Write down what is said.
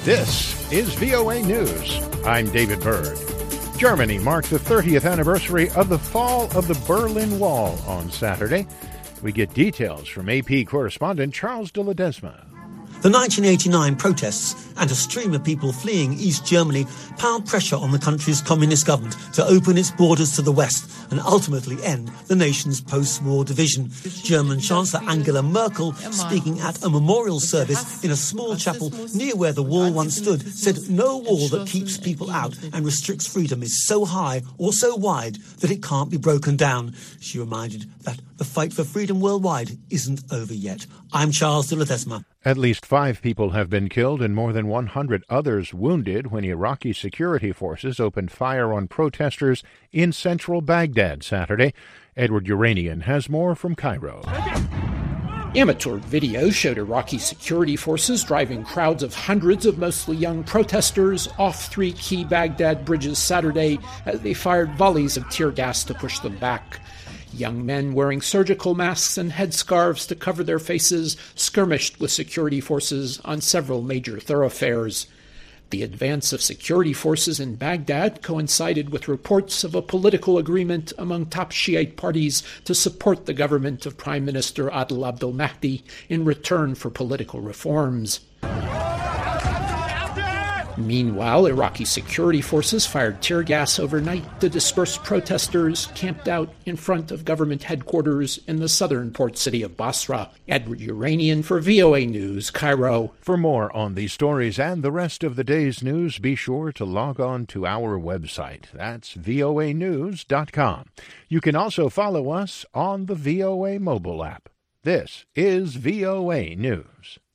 This is VOA News. I'm David Byrd. Germany marked the 30th anniversary of the fall of the Berlin Wall on Saturday. We get details from AP correspondent Charles de Ledesma. The 1989 protests and a stream of people fleeing East Germany piled pressure on the country's communist government to open its borders to the West and ultimately end the nation's post-war division. German Chancellor Angela Merkel, speaking at a memorial service in a small chapel near where the wall once stood, said no wall that keeps people out and restricts freedom is so high or so wide that it can't be broken down. She reminded that the fight for freedom worldwide isn't over yet. I'm Charles de Ledesma. At least 5 people have been killed and more than 100 others wounded when Iraqi security forces opened fire on protesters in central Baghdad Saturday. Edward Uranian has more from Cairo. Amateur video showed Iraqi security forces driving crowds of hundreds of mostly young protesters off 3 key Baghdad bridges Saturday as they fired volleys of tear gas to push them back. Young men wearing surgical masks and headscarves to cover their faces skirmished with security forces on several major thoroughfares. The advance of security forces in Baghdad coincided with reports of a political agreement among top Shiite parties to support the government of Prime Minister Adel Abdel Mahdi in return for political reforms. Meanwhile, Iraqi security forces fired tear gas overnight to disperse protesters camped out in front of government headquarters in the southern port city of Basra. Edward Uranian for VOA News, Cairo. For more on these stories and the rest of the day's news, be sure to log on to our website. That's voanews.com. You can also follow us on the VOA mobile app. This is VOA News.